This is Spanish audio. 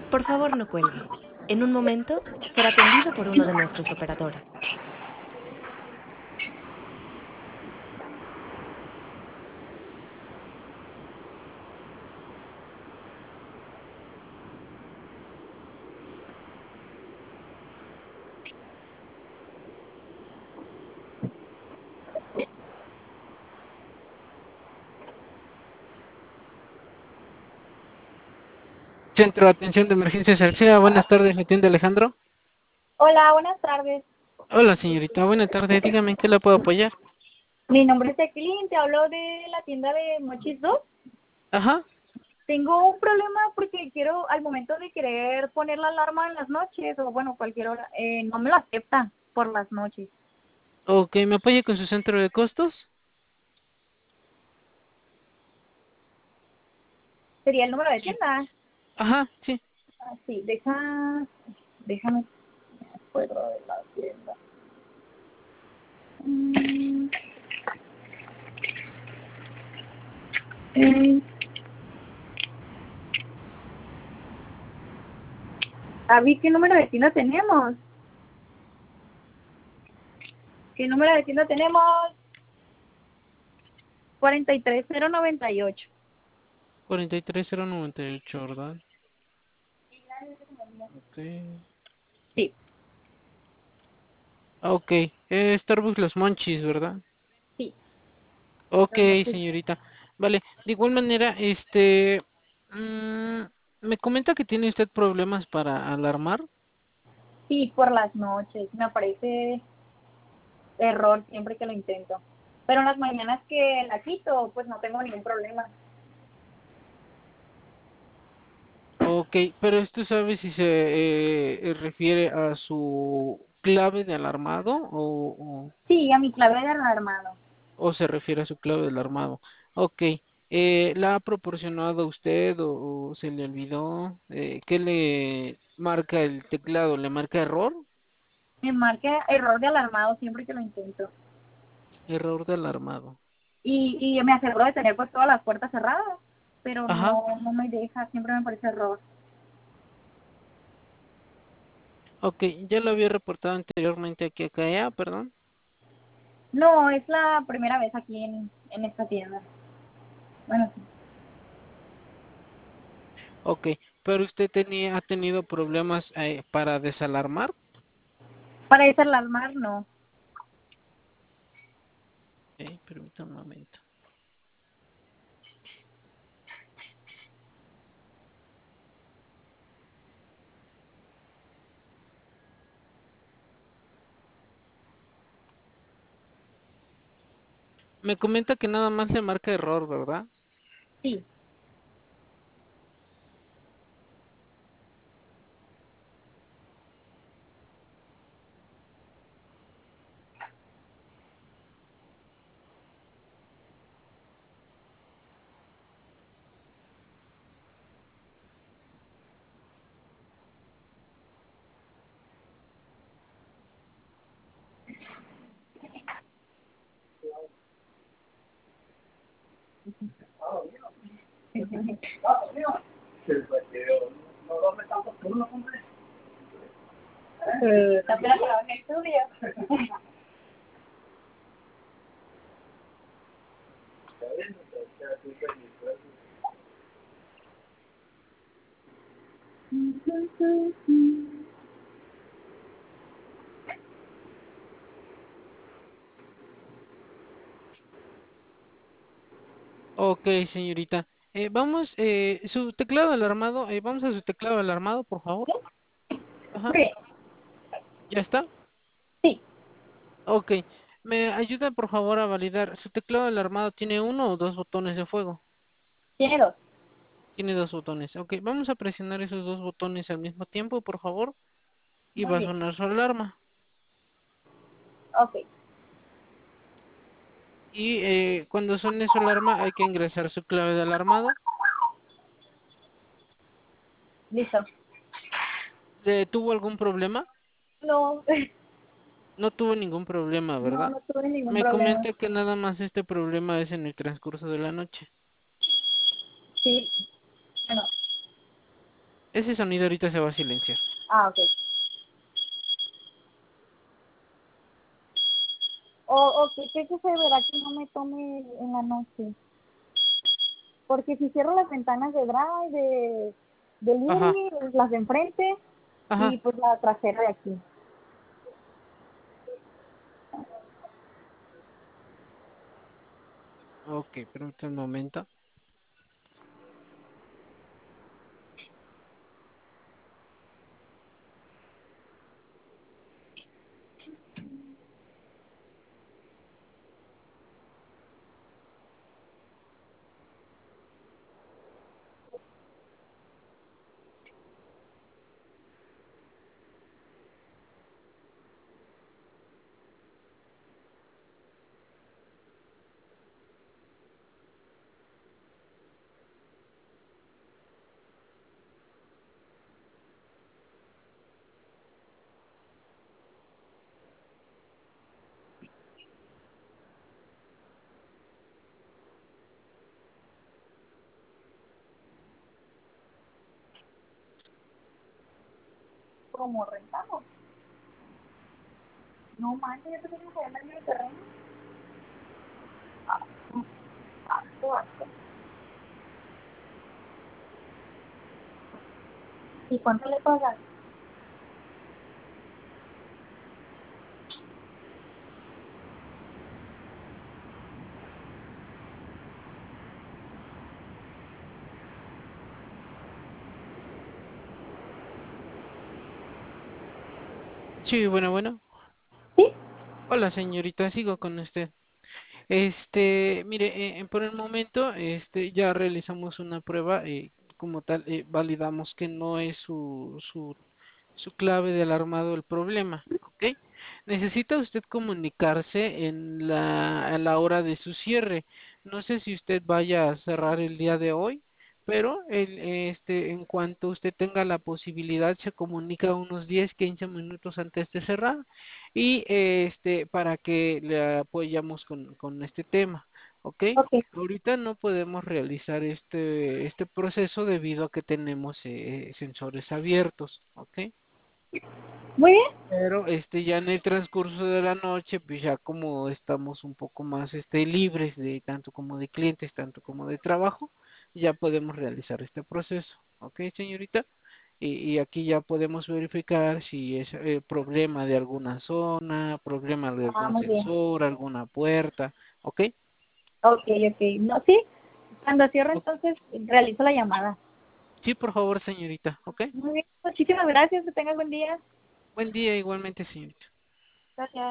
Por favor, no cuelgue. En un momento será atendido por uno de nuestros operadores. Centro de Atención de Emergencias Alsea, buenas tardes, ¿me atiende Alejandro? Hola, buenas tardes. Hola señorita, buenas tardes, dígame en qué la puedo apoyar. Mi nombre es Jacqueline, te hablo de la tienda de Mochis 2. Ajá, Tengo un problema porque quiero, al momento de querer poner la alarma en las noches, o bueno, cualquier hora, no me lo acepta por las noches. ok, ¿me apoya con su centro de costos? Sería el número de Sí. tienda. Ajá, sí. Ah, sí, déjame, me acuerdo de la tienda. Mm, eh, ¿qué número de tienda tenemos? ¿Qué número de tienda tenemos? 43098. 43098, ¿verdad? Ok. Sí, Ok, Starbucks Los Monchis, ¿verdad? sí. Ok, señorita. Vale, de igual manera, mm, me comenta que tiene usted problemas para alarmar. Sí, por las noches. Me aparece error siempre que lo intento. Pero en las mañanas que la quito, pues no tengo ningún problema. Ok, pero esto sabe si se refiere a su clave de alarmado Sí, a mi clave de alarmado. o se refiere a su clave del alarmado. Ok, ¿la ha proporcionado usted o se le olvidó? ¿Qué le marca el teclado? ¿Le marca error? Me marca error de alarmado siempre que lo intento. Error de alarmado. Y me aseguro de tener pues todas las puertas cerradas, pero Ajá, no me deja, siempre me parece error. ok, ya lo había reportado anteriormente aquí a CAEA, perdón. No, es la primera vez aquí en esta tienda. Bueno, sí. Ok, pero usted ha tenido problemas para desalarmar. Para desalarmar, no. Permítame un momento. Me comenta que nada más le marca error, ¿verdad? Sí. También la trabajo en el estudio. Ok, señorita. Su teclado alarmado, vamos a su teclado alarmado, por favor. Ajá, Sí, ¿ya está? sí, Ok. ¿Me ayuda, por favor, a validar? ¿Su teclado alarmado tiene uno o dos botones de fuego? tiene dos. Tiene dos botones. Ok, vamos a presionar esos dos botones al mismo tiempo, por favor, y Muy va a bien. sonar su alarma. Ok, Y cuando suene su alarma hay que ingresar su clave de alarmado. listo. ¿Tuvo algún problema? No, No tuvo ningún problema, ¿verdad? no tuve ningún Me problema. comenta que nada más este problema es en el transcurso de la noche. Sí, bueno, Ese sonido ahorita se va a silenciar. Ah, ok. O ¿qué se verá que no me tome en la noche? Porque si cierro las ventanas de drive, de Ajá, living, las de enfrente y ajá. pues la trasera de aquí. Ok, permítame un momento. Como rentamos. No manches, ya te tengo que vender mi terreno. Ah, asco, asco. ¿Y cuánto le pagas? Sí, bueno, bueno. ¿Sí? Hola, señorita, sigo con usted. Mire, por el momento, ya realizamos una prueba, como tal, validamos que no es su clave del armado el problema, ¿ok? Necesita usted comunicarse a la hora de su cierre. No sé si usted vaya a cerrar el día de hoy, pero en cuanto usted tenga la posibilidad, se comunica unos 10, 15 minutos antes de cerrar y para que le apoyamos con este tema, ¿ok? Ok. Ahorita no podemos realizar este proceso debido a que tenemos sensores abiertos, ¿ok? Muy bien. Pero ya en el transcurso de la noche, pues ya como estamos un poco más libres de tanto como de clientes, tanto como de trabajo, ya podemos realizar este proceso, ¿ok, señorita? Y aquí ya podemos verificar si es problema de alguna zona, problema de Ah, algún muy bien. sensor, alguna puerta, ¿ok? Ok, ok. No, sí. Cuando cierro O- entonces realizo la llamada. Sí, por favor, señorita, ¿ok? Muy bien. Muchísimas gracias. Que tengas buen día. Buen día igualmente, señorita. Gracias.